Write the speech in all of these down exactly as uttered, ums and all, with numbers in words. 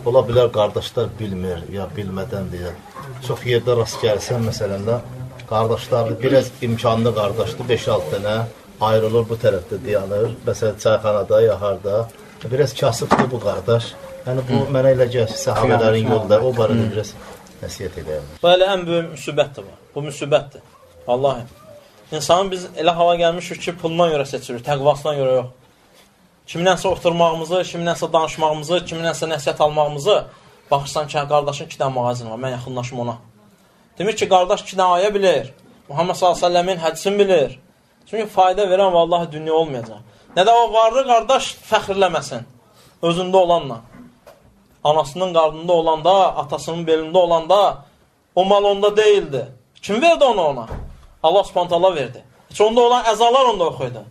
ola bilər qardaşlar bilmir, ya bilmədən deyir. Çox yerdə rast gəlsən, məsələn də, qardaşlar biraz imkanlı qardaşdır, beş altı dənə ayrılır bu tərəfdə dayanır. Məsələn, çayxanada, yaxarda. Biraz kasıbdır bu qardaş. Yəni, bu mənə elə gəlir, səhabələrin yolda, o barədə biraz nəsiyyət edəyim. Bu elə ən böyük müsibətdir bu. Bu müsibətdir. Vallahi. İnsanın biz elə hava gəlmişik ki, pulundan görə seçirik, təqvasından görə yox. Kiminənsə oturmağımızı, kiminənsə danışmağımızı, kiminənsə nəsiyyət almağımızı, baxırsan ki, qardaşın iki dənə mağazin var, mən yaxınlaşım ona. Demir ki, qardaş iki dənə ayə bilir, Muhammed sallallahu əleyhi və səlləmin hədisini bilir. Çünki fayda verən vallahi dünya olmayacaq. Nə də o varlı qardaş fəxrləməsin, özündə olanla. Anasının qarnında olanda, atasının belində olanda, o mal onda deyildi. Kim verdi onu ona? Allah Subhanahu taala verdi. Heç onda olan əzalar onda oxuydu.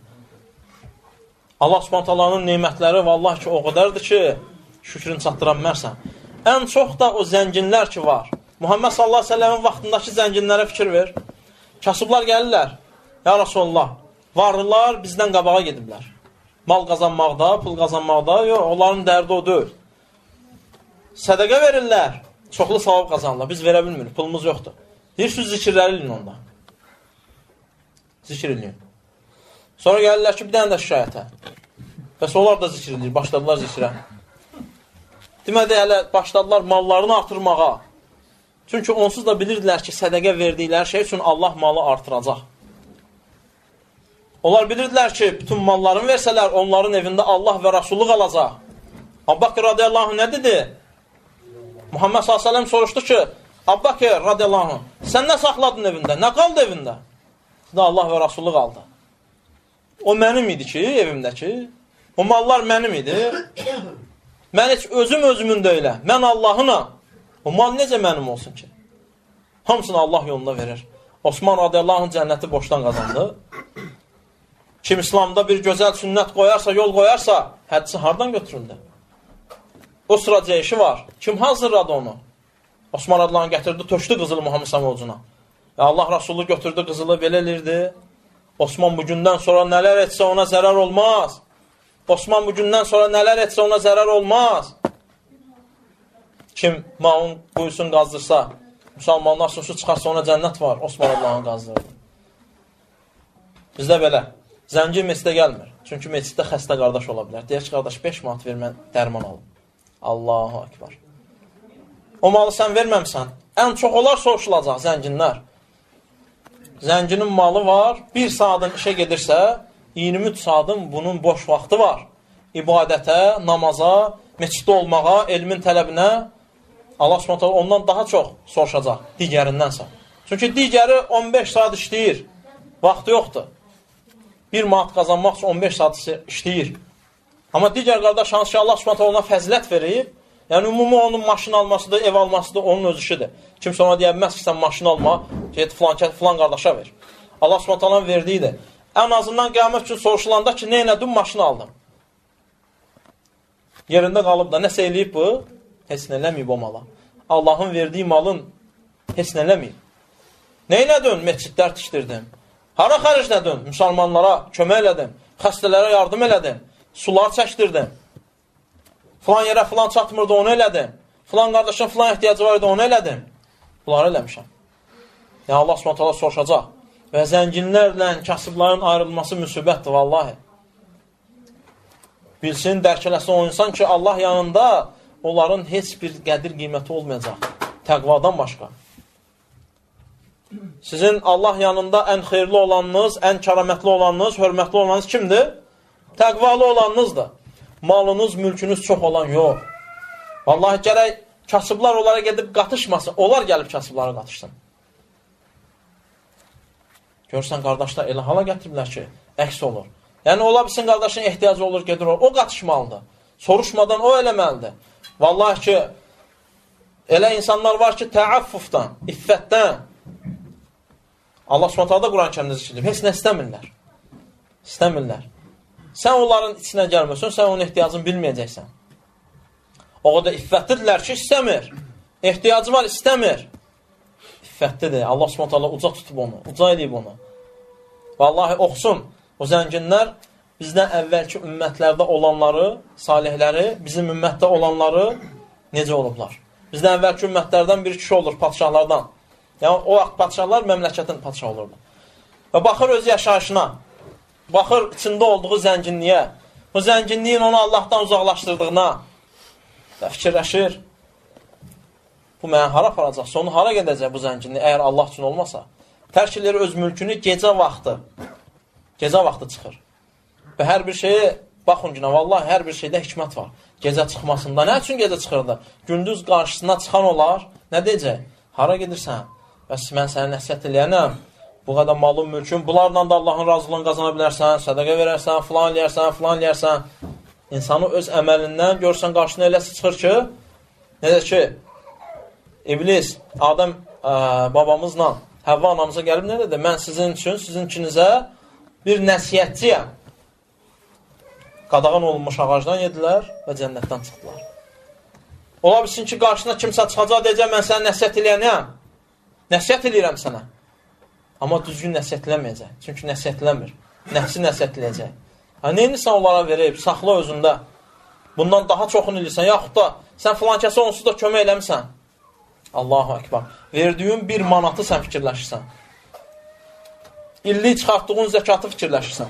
Allah Subhanahu taalanın nemətləri vallahi ki, o qədərdir ki, şükrün çatdıra bilmərsən. Ən çox da o zənginlər ki var. Muhammed sallallahu əleyhi və səlləmin vaxtındakı zənginlərə fikir ver. Kasıblar gəlirlər. Ya Rasulullah, varlılar bizdən qabağa gediblər. Mal qazanmaqda, pul qazanmaqda, yox, onların dərdi o deyil. Sədəqə verirlər, çoxlu savab qazanırlar. Biz verə bilmirik, pulumuz yoxdur. Deyirsiniz, zikirləri ilin onda. Zikir eləyin. Sonra gəlirlər ki, bir dənə də şikayətə. Bəs onlar da zikir eləyir, başladılar zikirə. Demədi, hələ başladılar mallarını artırmağa. Çünki onsuz da bilirdilər ki, sədəqə verdikləri şey üçün Allah malı artıracaq. Onlar bilirdilər ki, bütün mallarını versələr, onların evində Allah və Rasulluq alacaq. Abbaqir radiyallahu anh nə dedi? Muhammed sallallahu əleyhi və səlləm soruşdu ki, Abbaqir radiyallahu anh, sən nə saxladın evində? Nə qaldı evində? Da Allah və Rasulluq aldı. O mənim idi ki, evimdəki. O mallar mənim idi. Mən heç özüm özümün deyiləm. Mən Allahına. O mal necə mənim olsun ki? Hamısını Allah yolunda verir. Osman radiyallahu anh cənnəti boşdan qazandı. Kim İslamda bir gözəl sünnət qoyarsa, yol qoyarsa, hədisi hardan götürüldü? O sıra ceyşi var. Kim hazırladı onu? Osman radiyallahu anh gətirdi, tökdü qızılı Muhammed Samocuğuna. Allah Rasulü götürdü, qızılı belə elirdi. Osman bugündən sonra nələr etsə ona zərər olmaz. Osman bugündən sonra nələr etsə ona zərər olmaz. Kim maun quyusun qazdırsa, müsəlmanlar su çıxarsa ona cənnət var. Osman Allah'ın qazdırdı. Bizdə belə. Zəngi meçidə gəlmir. Çünki meçiddə xəstə qardaş ola bilər. Deyək ki, qardaş beş manat ver, mən dərman alım. Allahu akbar. O malı sən verməmsən, ən çox onlar soruşulacaq, zənginlər. Zənginin malı var, bir saatın işə gedirsə, iyirmi üç saatın bunun boş vaxtı var. İbadətə, namaza, meçiddə olmağa, elmin tələbinə Allah Subhanahu ondan daha çox soruşacaq digərindənsə. Çünki digəri on beş saat işləyir, vaxtı yoxdur. Bir manat qazanmaq üçün on beş saat işləyir. Amma digər qardaş hansı ki Allah Subhanahu ona fəzilət verib, yəni ümumi onun maşın almasıdır, ev almasıdır, onun öz işidir. Kimsə ona deyə bilməz ki, sən maşın alma, get filan, filan qardaşa ver. Allah Subhanahu verdiyidir. Ən azından qiyamət üçün soruşulanda ki, nə elədin, maşını aldım. Yerində qalıb da nəsə eləyib bu, heç nə eləməyib o mala. Allahın verdiyi malın heç nə eləməyib. Nə elədin? Məscidlər tikdirdim. Hara xərclədin? Müsəlmanlara kömək elədim. Xəstələrə yardım elədim. Sular çəkdirdim. Filan yerə filan çatmırdı, onu elədim. Filan qardaşın filan ehtiyacı var idi, onu elədim. Bunları eləmişəm. Yəni Allah Subhanahu soruşacaq. Və zənginlərlə kasıbların ayrılması müsibətdir, vallahi. Bilsin, dərk eləsin o insan ki, Allah yanında onların heç bir qədir qiyməti olmayacaq. Təqvadan başqa. Sizin Allah yanında ən xeyirli olanınız, ən kəramətli olanınız, hörmətli olanınız kimdir? Təqvalı olanınızdır. Malınız, mülkünüz çox olan yox. Vallahi gərək kasıblar onlara gedib qatışmasın. Onlar gəlib kasıblara qatışsın. Görürsən, qardaşlar elə hala gətiriblər ki, əks olur. Yəni, ola bilsin, qardaşın ehtiyacı olur, gedir o. O qatışmalıdır. Soruşmadan o eləməlidir. Vallahi ki, elə insanlar var ki, təaffufdan, iffətdən, Allah Subhanahu da Quran-Kərimdə zikr edib, heç nə istəmirlər. İstəmirlər. Sən onların içinə gəlməsən, sən onun ehtiyacını bilməyəcəksən. O qədər iffətlidirlər ki, istəmir. Ehtiyacı var, istəmir. İffətlidir. Allah Subhanahu uca tutub onu, uca edib onu. Vallahi oxusun. O zənginlər bizdən əvvəlki ümmətlərdə olanları, salihləri, bizim ümmətdə olanları necə olublar. Bizdən əvvəlki ümmətlərdən bir kişi olur, padşahlardan. Yəni, o vaxt padşahlar məmləkətin padşahı olurdu. Və baxır öz yaşayışına, baxır içində olduğu zənginliyə, bu zənginliyin onu Allahdan uzaqlaşdırdığına və fikirləşir. Bu mənə hara aparacaq, sonu hara gedəcək bu zənginlik, əgər Allah üçün olmasa. Tərk edir öz mülkünü gecə vaxtı, gecə vaxtı çıxır. Və hər bir şeyi, baxın günə, vallahi hər bir şeydə hikmət var. Gecə çıxmasında, nə üçün gecə çıxırdı? Gündüz qarşısına çıxan olar, nə deyəcək? Hara gedirsən? Bəs mən sənə nəsiyyət eləyənəm, bu qədər malın, mülkün, bunlarla da Allahın razılığını qazana bilərsən, sədəqə verərsən, filan eləyərsən, filan eləyərsən. İnsanı öz əməlindən görsən qarşına eləsi çıxır ki, necə ki, İblis, Adəm ə, babamızla Həvva anamıza gəlib nə dedi? Mən sizin üçün, sizin ikinizə bir nəsiyyətçiyəm. Qadağan olunmuş ağacdan yedilər və cənnətdən çıxdılar. Ola bilsin ki, qarşına kimsə çıxacaq, deyəcək, mən sənə nəsiyyət eləyənəm. Nəsiyyət eləyirəm sənə. Amma düzgün nəsiyyət eləməyəcək. Çünki nəsiyyət eləmir. Nəfsi nəsiyyət eləyəcək. Ha, neyini sən onlara verib, saxla özündə. Bundan daha çoxunu eləyirsən. Yaxud da sən filan kəsə onsuz da kömək eləmirsən. Allahu Ekber. Verdiyin bir manatı sən fikirləşirsən. İllik çıxartdığın zəkatı fikirləşirsən.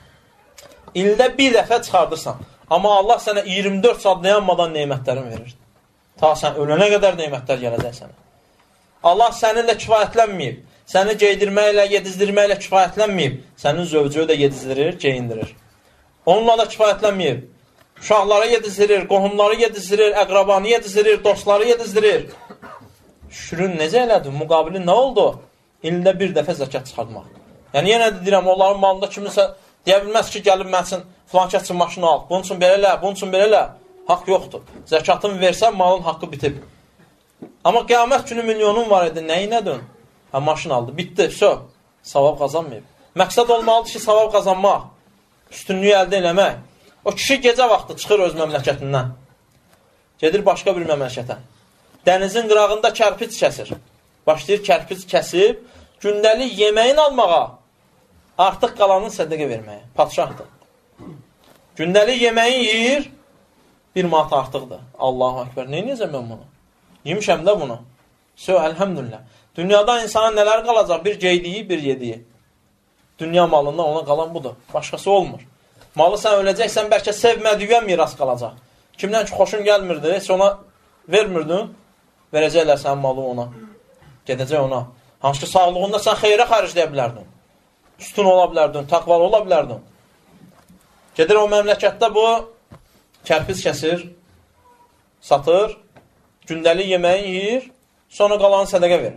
İldə bir dəfə çıxardırsan. Amma Allah sənə iyirmi dörd saat dayanmadan neymətlərin verir. Ta sən ölənə qədər neymətlər gələcək sənə. Allah səninlə kifayətlənməyib. Səni geydirməklə, yedizdirməklə kifayətlənməyib. Sənin zövcüyü də yedizdirir, geyindirir. Onunla da kifayətlənməyib. Uşaqları yedizdirir, qohumları yedizdirir, əqrabanı yedizdirir, dostları yedizdirir. Şükürün necə elədir? Müqabili nə oldu? İldə bir dəfə zəkat çıxartmaq. Yəni, yenə də deyirəm, onların malında kiminsə deyə bilməz ki, gəlib mən üçün filan kəs üçün maşını al. Bunun üçün belə elə, bunun üçün belə elə. Haqq yoxdur. Zəkatını versən, malın haqqı bitib. Amma qiyamət günü milyonun var idi. Nəyi nədün? Hə, maşın aldı. Bitdi. Sö. Savab qazanmayıb. Məqsəd olmalıdır ki, savab qazanmaq. Üstünlüyü əldə eləmək. O kişi gecə vaxtı çıxır öz məmləkətindən. Gedir başqa bir məmləkətə. Dənizin qırağında kərpic kəsir. Başlayır kərpic kəsib, gündəlik yeməyin almağa, artıq qalanın sədəqə verməyə. Padşahdır. Gündəlik yeməyin yiyir, bir manat artıqdır. Allahu Ekber. Neyniyəcəm mən bunu? Yemişəm də bunu. Sö, əlhəmdülillah. Dünyada insana nələr qalacaq? Bir geydiyi, bir yediyi. Dünya malından ona qalan budur. Başqası olmur. Malı sən öləcəksən, bəlkə sevmədiyə miras qalacaq. Kimdən ki, xoşun gəlmirdi, heç ona vermirdin, verəcəklər sənin malı ona. Gedəcək ona. Hansı ki, sağlığında sən xeyrə xərcləyə bilərdin. Üstün ola bilərdin, təqvalı ola bilərdin. Gedir o məmləkətdə bu kərpiz kəsir, satır, gündəlik yeməyi yiyir, sonra qalanı sədəqə verir.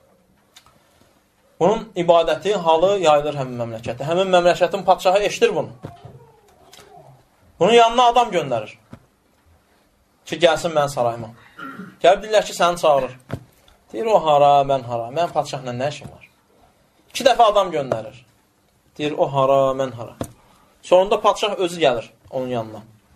Bunun ibadəti, halı yayılır həmin məmləkətə. Həmin məmləkətin padşahı eşidir bunu. Bunun yanına adam göndərir. Ki, gəlsin mən sarayıma. Gəlib deyirlər ki, səni çağırır. Deyir, o hara, mən hara. Mən padşahla nə işim var? İki dəfə adam göndərir. Deyir, o hara, mən hara. Sonunda padşah özü gəlir onun yanına.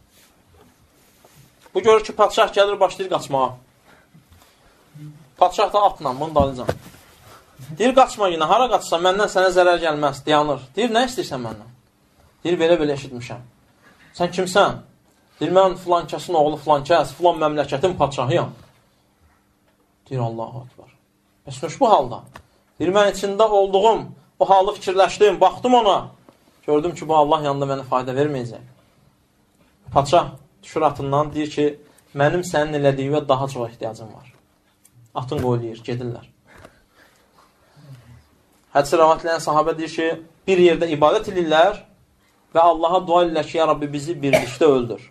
Bu görür ki, padşah gəlir, başlayır qaçmağa. Padşah da atla, bunu dalıcan. Deyir, qaçma yine, hara qaçsan, məndən sənə zərər gəlməz, dayanır. Deyir, nə istəyirsən məndən? Deyir, belə-belə eşitmişəm. Sən kimsən? Deyir, mən filan kəsin oğlu filan kəs, filan məmləkətin padşahıyam. Deyir, Allahu Ekber. Bəs bu halda? Deyir, mən içində olduğum, o halı fikirləşdim, baxdım ona. Gördüm ki, bu Allah yanında mənə fayda verməyəcək. Padşah düşür atından, deyir ki, mənim sənin elədiyinə daha çox ehtiyacım var. Atın qoyuluyur, gedirlər. Hədisi rəvayatləyən sahabə deyir ki, bir yerdə ibadət edirlər və Allaha dua edirlər ki, ya Rabbi bizi birlikdə öldür.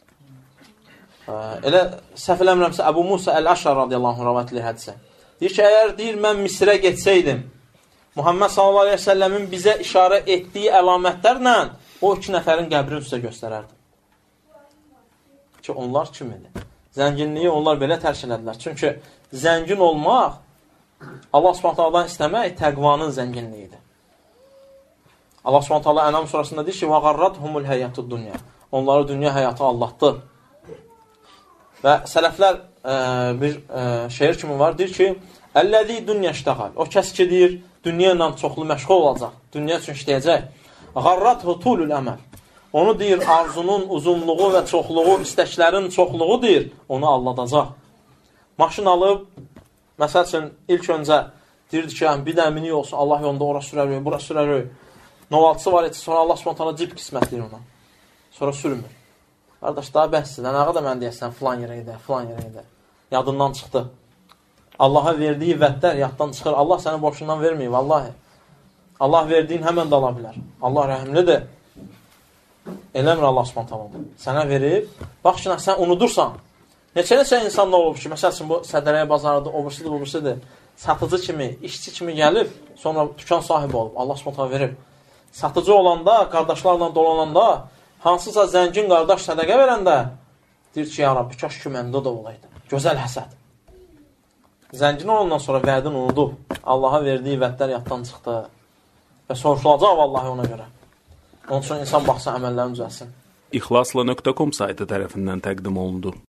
Elə səhv eləmirəmsə, Əbu Musa Əl-Əşər radiyallahu anh rəvayatləyir hədisə. Deyir ki, əgər deyir, mən Misrə getsəydim, Muhammed sallallahu aleyhi ve sellemin bizə işarə etdiyi əlamətlərlə o iki nəfərin qəbrini sizə göstərərdim. Ki, onlar kim idi? Zənginliyi onlar belə tərk elədilər. Çünki zəngin olmaq, Allah subhanahu ta'aladan istəmək təqvanın zənginliyidir. Allah subhanahu ta'ala Ənam surasında deyir ki, وَغَرَّتْهُمُ الْهَيَّةُ الدُّنْيَا Onları dünya həyatı Allahdır. Və sələflər e, bir e, şeir kimi var, deyir ki, Əl-ləzi dünya iştəqal. O kəs ki, deyir, dünya ilə çoxlu məşğul olacaq, dünya üçün işləyəcək. Qarrat hutulul əməl. Onu deyir, arzunun uzunluğu və çoxluğu, istəklərin çoxluğu deyir, onu aldadacaq. Maşın alıb, məsəl üçün, ilk öncə deyirdi ki, bir də minik olsun, Allah yolunda ora sürərək, bura sürərək. Novaltısı var, sonra Allah spontana cib qismətləyir ona. Sonra sürmür. Qardaş, daha bəhsdir, nə qədər mən deyəsən, filan yerə gedər, filan yerə gedər. Yadından çıxdı. Allaha verdiyi vədlər yaddan çıxır. Allah səni boşundan verməyib, vallahi. Allah verdiyin həmən də ala bilər. Allah rəhimlidir. Eləmir Allah spontanını. Sənə verib, bax ki, sən unudursan. Neçə-neçə insan nə olub ki, məsəl üçün, bu sədərəyə bazarıdır, obursudur, obursudur. Satıcı kimi, işçi kimi gəlib, sonra dükan sahibi olub. Allah spontanı verib. Satıcı olanda, qardaşlarla dolananda, hansısa zəngin qardaş sədəqə verəndə, deyir ki, ya Rabbi, kaş ki, məndə də olaydı. Gözəl həsəd. Zəngin olandan sonra vədin unudub. Allaha verdiyi vədlər yaddan çıxdı. Və soruşulacaq vallahi ona görə. Onun üçün insan baxsa əməllərini düzəlsin. İxlasla nöqtə com saytı tərəfindən təqdim olundu.